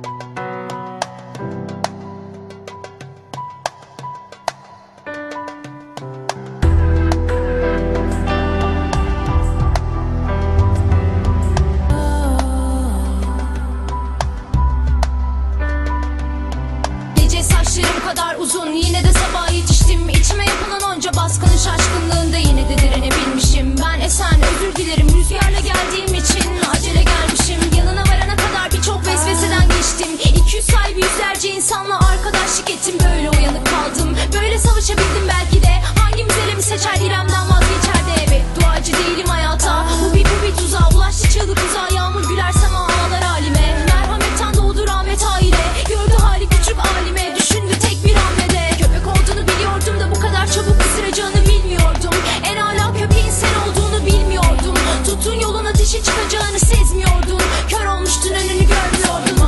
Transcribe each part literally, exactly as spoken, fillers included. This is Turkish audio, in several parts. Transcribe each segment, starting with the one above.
kadar uzun, yine de sabaha yetiştim. İçime yapılan onca baskının şaşkınlığında yine de direnebilmişim. Ben esen özür dilerim rüzgarla geldiğim için. Acele gelmişim, yanına varana kadar birçok vesveseden geçtim. iki yüz sahibi yüzlerce insanla arkadaşlık ettim. Böyle uyanık kaldım, böyle savaşabildim belki de. Hangimiz elimi seçer, İrem'den vazgeçer de. Evet, duacı değilim hayata, bu bir bu bir tuzağa. Ulaştı çığlık uzağa, yağmur gülersem ağlar halime. Merhametten doğdu rahmet aile, gördü hali küçük alime. Düşündü tek bir hamlede, köpek olduğunu biliyordum da bu kadar çabuk ısıracağını bilmiyordum. En âlâ köpeğin sen olduğunu bilmiyordum. Tuttuğun yolun ateşe çıkacağını sezmiyordun. Kör olmuştun, önünü görmüyordun.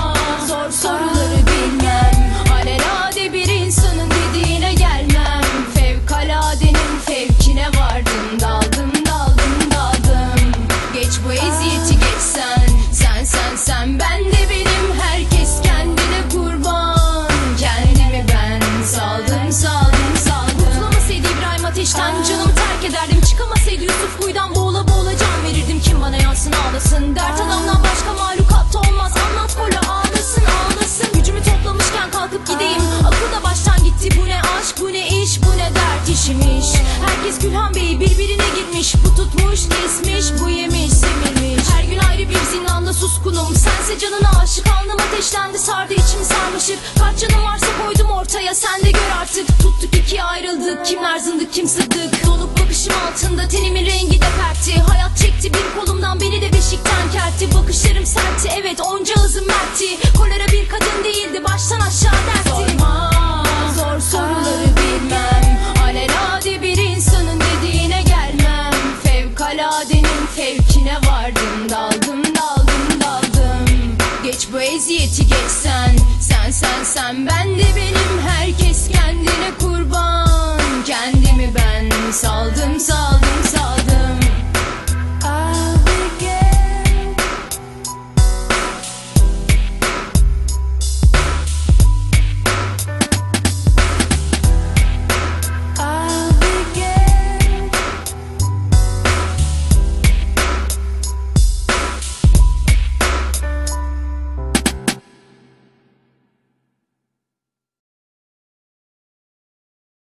Zor soruları bilmem, alelade bir insanın dediğine gelmem. Fevkaladenin fevkine vardım, daldım daldım daldım. Geç bu eziyeti geç sen, sen sen sen ben de benim. Herkes kendine kurban, kendimi ben saldım saldım saldım. Kurtulamasaydı İbrahim ateşten, canımı terk ederdim. Çıkamasaydı Yusuf kuyudan, boğula boğula can verirdim. Kim bana yansın ağlasın, dert adamdan başka mahlukatta olmaz. Anlat kola ağlasın ağlasın, gücümü toplamışken kalkıp gideyim. Akıl da baştan gitti, bu ne aşk bu ne iş, bu ne dert işimiş. Herkes Gülhan Bey birbirine girmiş, bu tutmuş kesmiş, bu yemiş semirmiş. Her gün ayrı bir zindanda suskunum, sense canına aşık. Alnım ateşlendi, sardı içimi sarmaşık. Kaç canım varsa koydum ortaya, sen de gör artık. Tuttuk ikiye ayrıldık, kimler zındık kim sıddık. Dolup bakışım altında tenimin rengi de pertti. Hayat çekti bir kolumdan, beni de beşikten kertti. Bakışlarım sertti, evet onca hızım mertti. Kolera bir kadın değildi, baştan aşağı dertti. Sorma, zor soruları bilmem, alelade bir insanın dediğine gelmem. Fevkaladenin fevkine vardım, daldım daldım daldım. Geç bu eziyeti geç sen, sen sen sen ben de benim. Herkes kendine kurban, kendimi ben saldım saldım saldım.